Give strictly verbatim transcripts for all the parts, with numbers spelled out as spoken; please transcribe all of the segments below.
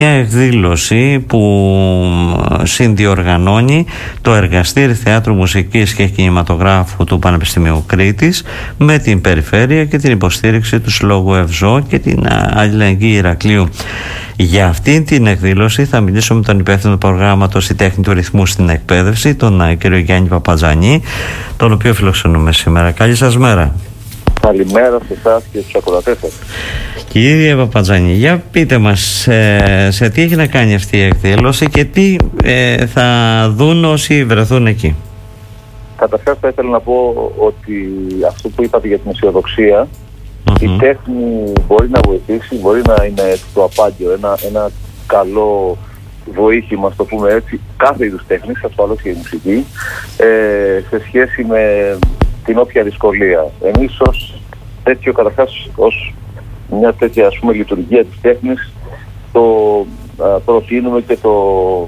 Μια εκδήλωση που συνδιοργανώνει το Εργαστήρι Θεάτρου Μουσικής και Κινηματογράφου του Πανεπιστημίου Κρήτης με την Περιφέρεια και την υποστήριξη του Συλλόγου ΕΒΖΟ και την Αλληλεγγύη Ηρακλείου. Για αυτή την εκδήλωση θα μιλήσω με τον υπεύθυνο του προγράμματος «Η τέχνη του ρυθμού στην εκπαίδευση», τον κύριο Γιάννη Παπατζανή, τον οποίο φιλοξενούμε σήμερα. Καλή σας μέρα. Καλημέρα σε εσάς και στους ακροατές σας. Κύριε Παπατζανή, για πείτε μας ε, σε τι έχει να κάνει αυτή η εκδήλωση και τι ε, θα δουν όσοι βρεθούν εκεί. Καταρχάς θα ήθελα να πω ότι αυτό που είπατε για την αισιοδοξία, mm-hmm. η τέχνη μπορεί να βοηθήσει, μπορεί να είναι το απάντιο, ένα, ένα καλό βοήθημα, το πούμε έτσι, κάθε είδους τέχνης, ασφαλώς και η μουσική, ε, σε σχέση με την όποια δυσκολία. Εμείς ως τέτοιο, καταρχάς ως μια τέτοια ας πούμε λειτουργία της τέχνης, το α, προτείνουμε και το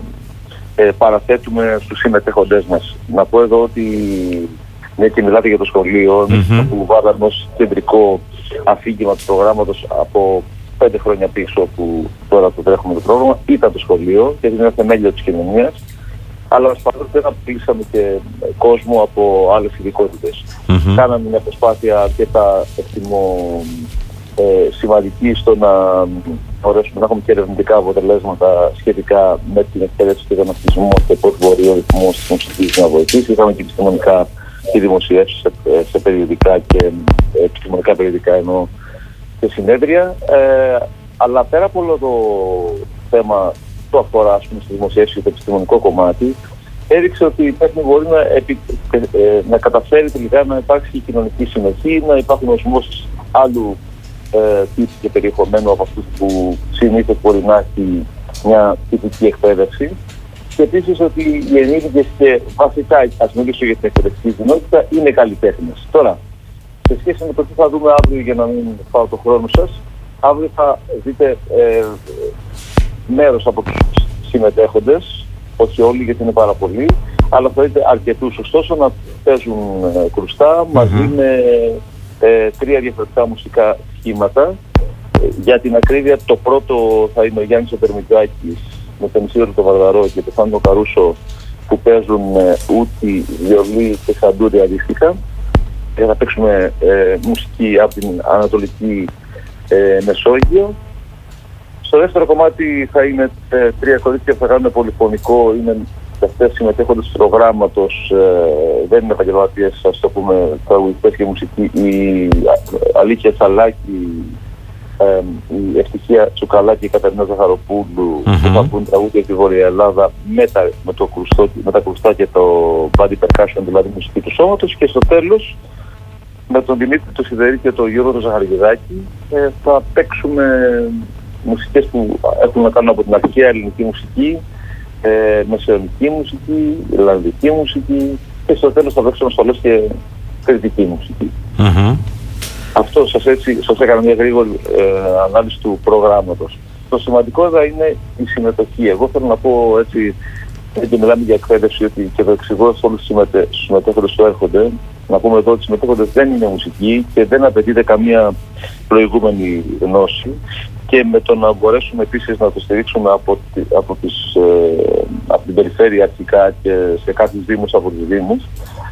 ε, παραθέτουμε στους συμμετέχοντές μας. Να πω εδώ ότι ναι, και μιλάτε για το σχολείο, mm-hmm. που βάλαμε ως κεντρικό αφήγημα του προγράμματος από πέντε χρόνια πίσω, που τώρα το τρέχουμε το πρόγραμμα, ήταν το σχολείο και είναι ένα θεμέλιο της κοινωνίας. Αλλά ασφαλώς δεν αποκλείσαμε και κόσμο από άλλες ειδικότητες. Mm-hmm. Κάναμε μια προσπάθεια αρκετά εκτιμώ ε, σημαντική στο να μπορέσουμε να έχουμε και ερευνητικά αποτελέσματα σχετικά με την εκπαίδευση και τον αυτισμό και πώς μπορεί ο ρυθμός της μουσικής να βοηθήσει. Είχαμε και επιστημονικά και δημοσιεύσεις σε, σε περιοδικά και ε, επιστημονικά περιοδικά ενώ και συνέδρια. Ε, αλλά πέρα από όλο το θέμα το αφορά ας πούμε, στη δημοσίευση και το επιστημονικό κομμάτι, έδειξε ότι η τέχνη μπορεί να, επι, ε, να καταφέρει τελικά να υπάρξει κοινωνική συνοχή, να υπάρχουν οσμώσεις άλλου ε, τύπου και περιεχομένου από αυτούς που συνήθως μπορεί να έχει μια τυπική εκπαίδευση. Και επίσης ότι οι ενήλικες και βασικά, ας μιλήσω για την εκπαιδευτική κοινότητα, είναι καλλιτέχνες. Τώρα, σε σχέση με το τι θα δούμε αύριο, για να μην φάω το χρόνο σας, αύριο θα δείτε ε, μέρος από τους συμμετέχοντες, όχι όλοι γιατί είναι πάρα πολλοί, αλλά θα δείτε αρκετούς ωστόσο να παίζουν ε, κρουστά mm-hmm. μαζί με ε, τρία διαφορετικά μουσικά σχήματα. Ε, για την ακρίβεια, το πρώτο θα είναι ο Γιάννης ο Περμητζάκης με τον Ισίδωρο τον Βαρδαρό και τον Θάνο Καρούσο, που παίζουν ε, ούτι, βιολί και σαντούρι αντίστοιχα. Ε, θα παίξουμε ε, μουσική από την Ανατολική ε, Μεσόγειο. Στο δεύτερο κομμάτι θα είναι ε, τρία κορίτσια που θα κάνουν πολυφωνικό, είναι αυτές συμμετέχοντες του προγράμματος, ε, δεν είναι επαγγελματίες, ας το πούμε, τραγουδιστές και μουσική, η Αλίκια Τσαλάκη, ε, η Ευτυχία Τσουκαλάκη και η Καταρίνα Ζαχαροπούλου, mm-hmm. που θα πούν τραγούδια από τη Βόρεια Ελλάδα με τα, με, το κρουστό, με τα κρουστά και το body percussion, δηλαδή μουσική του σώματος, και στο τέλος με τον Δημήτρη το Σιδερή και τον Γιώργο το Ζαχαριγιδάκη ε, θα παίξουμε μουσικές που έχουν να κάνουν από την αρχαία ελληνική μουσική, ε, μεσαιωνική μουσική, ιρλανδική μουσική και στο τέλος θα παίξουμε στολές και κριτική μουσική. Mm-hmm. Αυτό σας, έτσι, σας έκανα μια γρήγορη ε, ανάλυση του προγράμματος. Το σημαντικό εδώ είναι η συμμετοχή. Εγώ θέλω να πω έτσι, γιατί μιλάμε για εκπαίδευση, ότι και το εξηγώ σε όλους τους συμμετέ, συμμετέχοντες που έρχονται, να πούμε εδώ ότι οι συμμετέχοντες δεν είναι μουσική και δεν απαιτείται καμία προηγούμενη γνώση. Και με το να μπορέσουμε επίσης να το στηρίξουμε από, από, τις, ε, από την περιφέρεια αρχικά και σε κάποιους δήμους από τους δήμους,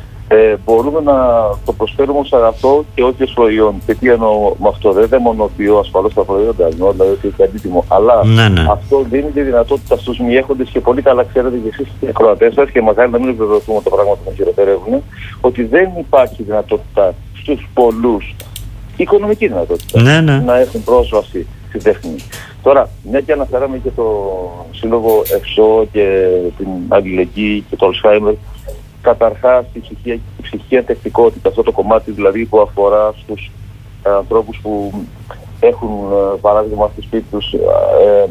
ε, μπορούμε να το προσφέρουμε ως αγαθό και όχι ως προϊόν. Και τι εννοώ με αυτό, δεν δαιμονοποιώ ασφαλώς τα προϊόντα, εννοώ δηλαδή ότι είναι αντίτιμο, αλλά ναι, ναι. αυτό δίνει τη δυνατότητα στους μη έχοντες, και πολύ καλά ξέρετε και εσείς οι ακροατές σας, και μακάρι να μην βεβαιωθούμε ότι τα πράγματα να χειροτερεύουν, ότι δεν υπάρχει δυνατότητα στους πολλούς, οικονομική δυνατότητα, ναι, ναι. να έχουν πρόσβαση στην τέχνη. Τώρα, μια και αναφέραμε και το Σύλλογο ΕΒΖΟ και την Αλληλεγγύη και το Αλσχάιμερ, καταρχάς η ψυχία, η ψυχία τεχνικότητα, αυτό το κομμάτι δηλαδή που αφορά στους ε, ανθρώπους που έχουν ε, παράδειγμα στο σπίτι τους ε,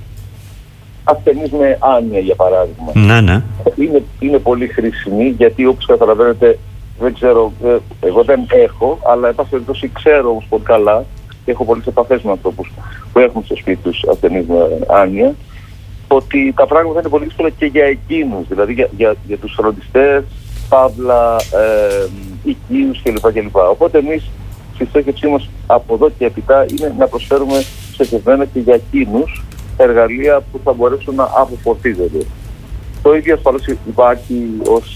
ασθενείς με άνοια για παράδειγμα. Ναι, ναι. Είναι, είναι πολύ χρήσιμη, γιατί όπως καταλαβαίνετε, δεν ξέρω, ε, εγώ δεν έχω, αλλά εν πάση περιπτώσει ξέρω όμως πολύ καλά, έχω πολλές επαφές με ανθρώπους που έχουν στο σπίτι τους ασθενείς με άνοια, ότι τα πράγματα είναι πολύ δύσκολα και για εκείνους, δηλαδή για, για, για τους φροντιστές, παύλα, ε, οικείους κλπ. κλπ. Οπότε εμείς στη στόχευσή μας από εδώ και έπειτα είναι να προσφέρουμε στοχευμένα και για εκείνους εργαλεία που θα μπορέσουν να αποφορτίζονται. Το ίδιο ασφαλώς υπάρχει ως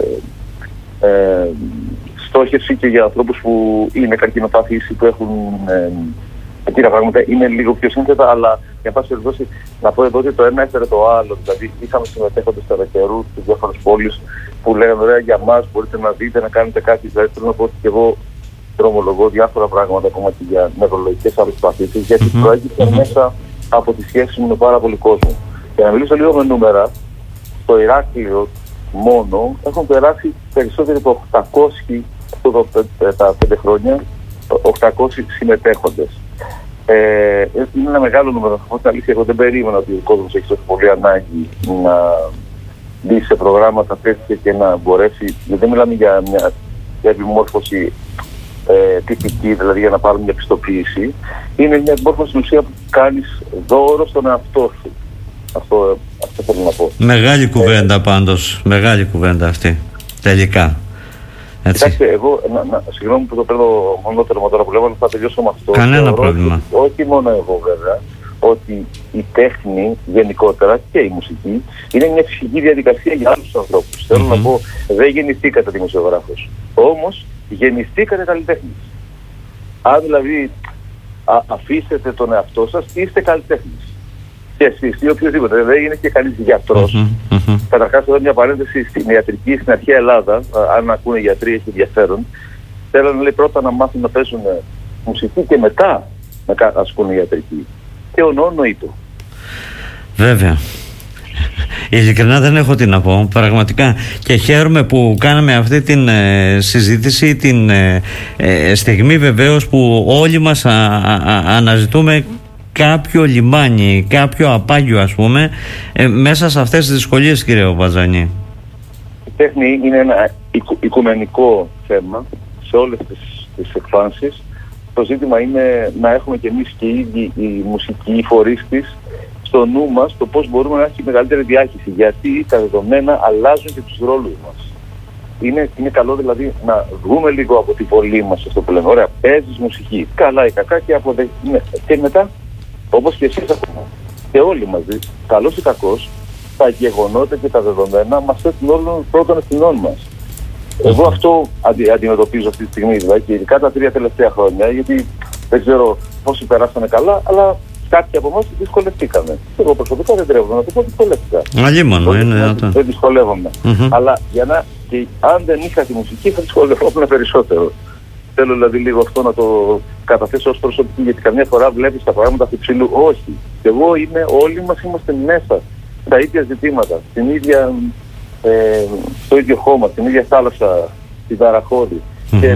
ε, ε, στόχευση και για ανθρώπους που είναι καρκινοπαθείς ή που έχουν ε, εκείνα πράγματα, είναι λίγο πιο σύνθετα, αλλά για πάση περιπτώσει να πω εδώ ότι το ένα έφερε το άλλο. Δηλαδή, είχαμε συμμετέχοντες κατά καιρού στις διάφορες πόλεις που λέγανε: ωραία, για μας μπορείτε να δείτε, να κάνετε κάτι. Δηλαδή, θέλω να πω ότι και εγώ δρομολογώ διάφορα πράγματα ακόμα και για νευρολογικές άλλες παθήσεις, γιατί mm-hmm. προέκυψαν mm-hmm. μέσα από τη σχέση μου με πάρα πολύ κόσμο. Για να μιλήσω λίγο με νούμερα, στο Ηράκλειο μόνο έχουν περάσει περισσότεροι από οκτακόσιοι τα πέντε χρόνια, οκτακόσιοι συμμετέχοντες. Ε, είναι ένα μεγάλο νούμερο. Θα πω την αλήθεια, εγώ δεν περίμενα ότι ο κόσμος έχει τόσο πολύ ανάγκη να μπει σε προγράμματα τέτοια και να μπορέσει. Γιατί δεν μιλάμε για μια για επιμόρφωση ε, τυπική, δηλαδή για να πάρουμε μια πιστοποίηση. Είναι μια επιμόρφωση στην ουσία που κάνεις δώρο στον εαυτό σου. Αυτό, αυτό θέλω να πω. Μεγάλη κουβέντα ε, πάντως. Μεγάλη κουβέντα αυτή. Τελικά. Κοιτάξτε, εγώ, να, να, συγγνώμη που το παίρνω μονότερο τώρα που λέω, αλλά θα τελειώσω με αυτό. Κανένα Θεωρώ πρόβλημα. Ότι, όχι μόνο εγώ βέβαια, ότι η τέχνη γενικότερα και η μουσική είναι μια ψυχική διαδικασία για άλλους ανθρώπους. Mm-hmm. Θέλω να πω, δεν γεννηθήκατε δημοσιογράφος. Όμως γεννηθήκατε καλλιτέχνης. Αν δηλαδή α, αφήσετε τον εαυτό σας, είστε καλλιτέχνης. Και εσείς ή οποιοδήποτε, δεν είναι και κανείς γιατρός. Mm-hmm, mm-hmm. Καταρχάς, εδώ μια παρένθεση στην ιατρική στην αρχαία Ελλάδα, αν ακούνε γιατροί, έχει ενδιαφέρον. Θέλουν λέει, πρώτα να μάθουν να παίζουν μουσική και μετά να ασκούν ιατρική. Και ο νόνο ήτο. Βέβαια. Ειλικρινά δεν έχω τι να πω, πραγματικά, και χαίρομαι που κάναμε αυτή την ε, συζήτηση την ε, ε, στιγμή βεβαίως που όλοι μας α, α, α, αναζητούμε κάποιο λιμάνι, κάποιο απάγιο ας πούμε ε, μέσα σε αυτές τις δυσκολίες, κύριε Μπατζανή. Η τέχνη είναι ένα οικου, οικουμενικό θέμα σε όλες τις, τις εκφάνσεις. Το ζήτημα είναι να έχουμε και εμείς και οι ίδιοι οι μουσικοί φορείς της στο νου μας το πώς μπορούμε να έχει μεγαλύτερη διάχυση, γιατί τα δεδομένα αλλάζουν και τους ρόλους μας. Είναι, είναι καλό δηλαδή να βγούμε λίγο από τη βολή μας αυτό που λέμε. Ωραία, παίζεις μουσική, καλά ή κακά και, αποδε... ναι. και μετά, όπως και εσείς ακόμα, και όλοι μαζί, καλός ή κακός, τα γεγονότα και τα δεδομένα μας θέτουν όλων πρώτων ευθυνών μας. Εγώ αυτό αντι, αντιμετωπίζω αυτή τη στιγμή, δηλαδή, και ειδικά τα τρία τελευταία χρόνια, γιατί δεν ξέρω πόσοι περάσανε καλά, αλλά κάποιοι από εμάς δυσκολευτήκαμε. Εγώ προσωπικά δεν τρέχω να το πω, δυσκολεύτηκα. Αλλήμον, είναι. Δεν δυσκολεύομαι. Mm-hmm. Αλλά για να, και αν δεν είχα τη μουσική θα δυσκολευόμουν περισσότερο. Θέλω δηλαδή λίγο αυτό να το καταθέσω ως προσωπική, γιατί καμιά φορά βλέπεις τα πράγματα από υψηλού. Όχι. Και εγώ είμαι, όλοι μας είμαστε μέσα στα ίδια ζητήματα, στην ίδια, ε, στο ίδιο χώμα, στην ίδια θάλασσα, στην Ταραχώδη. Mm-hmm. Και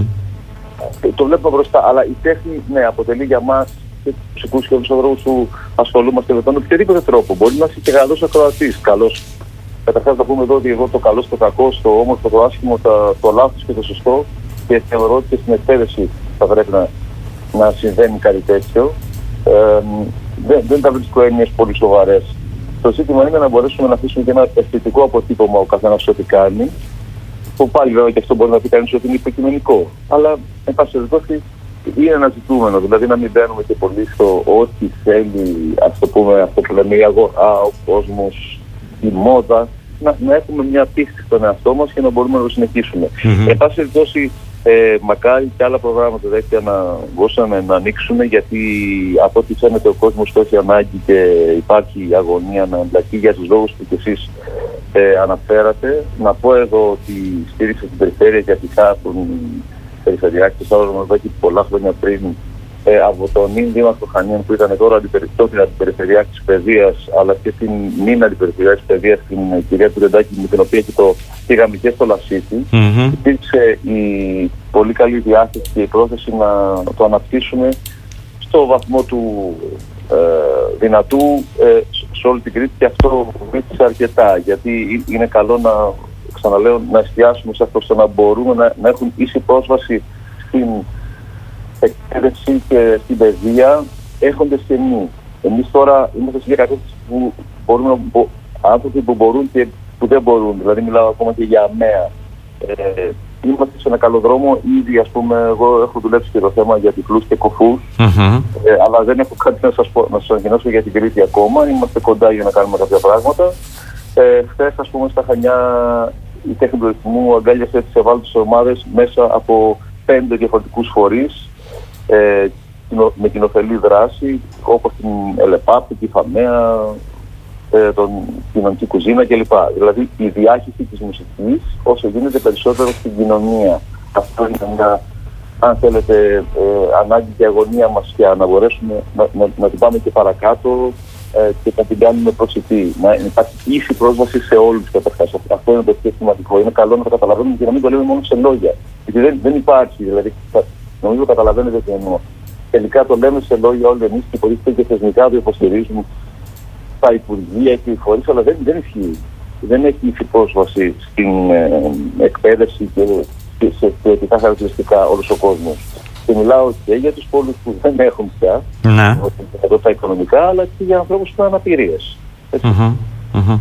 το βλέπουμε μπροστά. Αλλά η τέχνη, ναι, αποτελεί για μας και τους μουσικούς και όλους τους ανθρώπους που ασχολούμαστε με τον οποιοδήποτε τρόπο. Μπορεί να είσαι και καλός ακροατής. Καλός. Καταρχάς να πούμε εδώ ότι εγώ το καλό, το κακό, το όμορφο, το άσχημο, το, το λάθος και το σωστό, και θεωρώ ότι και στην εκπαίδευση θα πρέπει να, να συμβαίνει κάτι τέτοιο. Ε, δεν, δεν τα βρίσκω έννοιες πολύ σοβαρές. Το ζήτημα είναι να μπορέσουμε να αφήσουμε και ένα αισθητικό αποτύπωμα ο καθένας ό,τι κάνει. Που πάλι βέβαια και αυτό μπορεί να πει κανείς ότι είναι υποκειμενικό. Αλλά εν πάση περιπτώσει είναι ένα ζητούμενο. Δηλαδή να μην μπαίνουμε και πολύ στο ό,τι θέλει, ας το πούμε, αυτό που λέμε η αγορά, ο κόσμος, η μόδα. Να, να έχουμε μια πίστη στον εαυτό μας και να μπορούμε να το συνεχίσουμε. Mm-hmm. Εν πάση περιπτώσει, ε, μακάρι και άλλα προγράμματα τέτοια να μπορούσαμε να ανοίξουν, γιατί από ό,τι φαίνεται ο κόσμος το έχει ανάγκη και υπάρχει αγωνία να εμπλακεί για τους λόγους που κι εσείς ε, αναφέρατε. Να πω εδώ ότι στήριξα την περιφέρεια και αρχικά τον Περιφερειάρχη του Σάββατο εδώ και πολλά χρόνια πριν ε, από τον νυν Δήμαρχο Χανίων που ήταν τώρα αντιπεριστόφιλ αντιπεριφερειάρχη της παιδείας, αλλά και την νυν αντιπεριφερειάρχη της παιδείας, την κυρία Τουρεντάκη, με την οποία και το πήγαμε και στο Λασίτη. Mm-hmm. Υπήρξε η πολύ καλή διάθεση και η πρόθεση να το αναπτύσσουμε στο βαθμό του ε, δυνατού ε, σε όλη την Κρήτη, και αυτό βοήθησε αρκετά, γιατί είναι καλό να, ξαναλέω, να εστιάσουμε σε αυτό, ώστε να μπορούμε να, να έχουν ίση πρόσβαση στην εκπαίδευση και στην παιδεία, έχοντες και εμείς. Εμείς τώρα είμαστε σε μια κατάσταση που μπορούμε, άνθρωποι που μπορούν και που δεν μπορούν, δηλαδή μιλάω ακόμα και για ΑΜΕΑ, ε, είμαστε σε ένα καλό δρόμο. Ήδη, ας πούμε, εγώ έχω δουλέψει και το θέμα για τυφλούς και κοφούς, mm-hmm. ε, αλλά δεν έχω κάτι να σας, πω, να σας ανακοινώσω για την Κρήτη ακόμα. Είμαστε κοντά για να κάνουμε κάποια πράγματα. Ε, χθες, ας πούμε, στα Χανιά, η τέχνη του ρυθμού αγκάλιασε τις ευάλωτες ομάδες μέσα από πέντε διαφορετικούς φορείς, ε, με κοινοφελή δράση, όπως την ΕΛΕΠΑΠ, τη ΦΑΜΕΑ, ε, τον κοινωνική κουζίνα κλπ. Δηλαδή η διάχυση της μουσικής όσο γίνεται περισσότερο στην κοινωνία. Αυτό είναι μια, αν θέλετε, ε, ανάγκη και αγωνία μας για να μπορέσουμε να, να, να την πάμε και παρακάτω ε, και να την κάνουμε προσιτή. Να υπάρχει ίση πρόσβαση σε όλους καταρχάς. Αυτό είναι το πιο σημαντικό. Είναι καλό να το καταλαβαίνουμε και να μην το λέμε μόνο σε λόγια. Γιατί δεν, δεν υπάρχει. Δηλαδή, νομίζω καταλαβαίνετε τι εννοώ. Τελικά το λέμε σε λόγια όλοι εμείς και οι και θεσμικά το υποστηρίζουν τα υπουργεία και οι φορείς, αλλά δεν, δεν ισχύει. Δεν έχει ίση πρόσβαση στην ε, εκπαίδευση και σε, σε ποιοτικά χαρακτηριστικά όλος ο κόσμος. Και μιλάω και για τους πόλους που δεν έχουν πια, ναι. εδώ τα οικονομικά, αλλά και για ανθρώπους με αναπηρίες. Mm-hmm. Mm-hmm.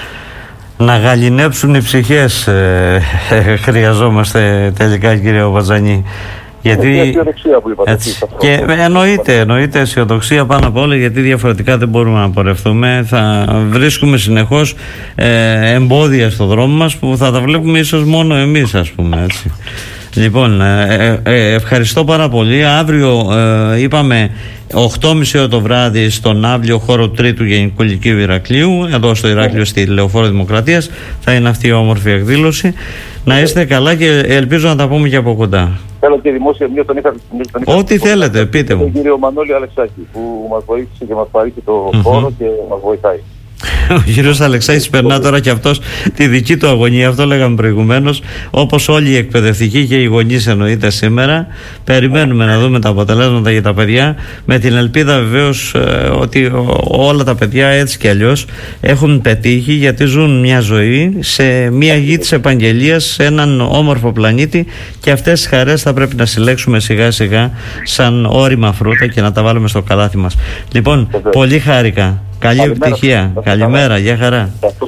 Να γαληνέψουν οι ψυχές ε, ε, χρειαζόμαστε τελικά, κύριε Βατζανή. Γιατί... Είναι αισιοδοξία που είπατε. Έτσι. Και εννοείται, εννοείται αισιοδοξία πάνω απ' όλα, γιατί διαφορετικά δεν μπορούμε να πορευτούμε. Θα βρίσκουμε συνεχώς ε, εμπόδια στο δρόμο μας που θα τα βλέπουμε ίσως μόνο εμείς, ας πούμε, έτσι. Λοιπόν, ε, ε, ευχαριστώ πάρα πολύ. Αύριο ε, είπαμε οκτώ και μισή το βράδυ στον αύριο χώρο τρίτου Γενικού Λυκείου Ηρακλείου, εδώ στο Ηράκλειο, στη Λεωφόρο Δημοκρατίας. Θα είναι αυτή η όμορφη εκδήλωση. Να είστε καλά και ελπίζω να τα πούμε και από κοντά. Θέλω και δημόσια μία τον είχα. Ό,τι θέλετε, πείτε μου. Τον κύριο Μανώλη Αλεξάκη που μας βοήθησε και μας παρήχε το mm-hmm. χώρο και μας βοηθάει. Ο κύριος Αλεξάκης περνά τώρα και αυτός τη δική του αγωνία, αυτό λέγαμε προηγουμένως, όπως όλοι οι εκπαιδευτικοί και οι γονείς εννοείται σήμερα. Περιμένουμε να δούμε τα αποτελέσματα για τα παιδιά, με την ελπίδα βεβαίως ε, ότι όλα τα παιδιά έτσι κι αλλιώς έχουν πετύχει, γιατί ζουν μια ζωή σε μια γη της επαγγελίας, σε έναν όμορφο πλανήτη, και αυτές τις χαρές θα πρέπει να συλλέξουμε σιγά σιγά σαν όρημα φρούτα και να τα βάλουμε στο καλάθι μας. Λοιπόν, πολύ χάρηκα. Καλή επιτυχία. Καλημέρα. Γεια χαρά.